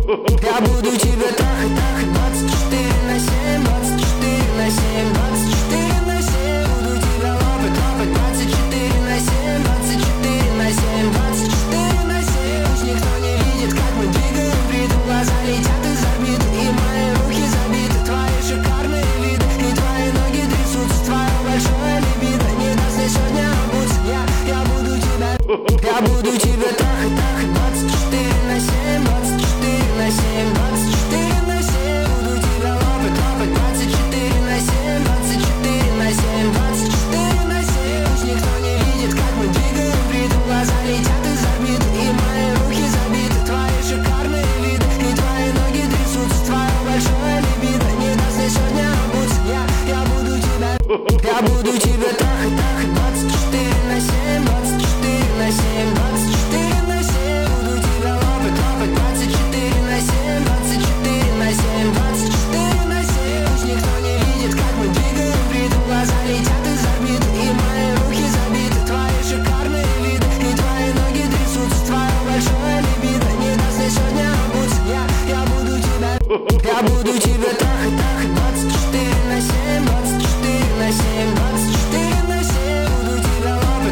Я буду тебя трахать, трахать 24/7, 24/7, 24/7. Буду тебя лапать, лапать 24/7, 24/7, 24/7. Пусть никто не видит, как мы двигаем в ритм. Глаза летят из орбит, и мои руки забиты. Твои шикарные виды, и твои ноги трясутся. Твое большое либидо не даст мне сегодня обуться. Я буду тебя трахать, трахать 24/7, 24/7, 24/7. Буду тебя лапать, лапать 24/7, 24/7, 24/7. Пусть никто не видит, как мы двигаем в ритм. Глаза летят из орбит, и мои руки забиты. Твои шикарные виды, и твои ноги трясутся. Твое большое либидо не даст мне сегодня обуться. Я буду тебя трахать, трахать 24/7, 24/7, 24/7. Буду тебя лапать, лапать 24/7, 24/7, 24/7. Пусть никто не видит, как мы двигаем в ритм. Глаза летят из орбит, и мои руки забиты. Твои шикарные виды, и твои ноги трясутся. Твое большое либидо не даст мне сегодня обуться. Я буду тебя трахать.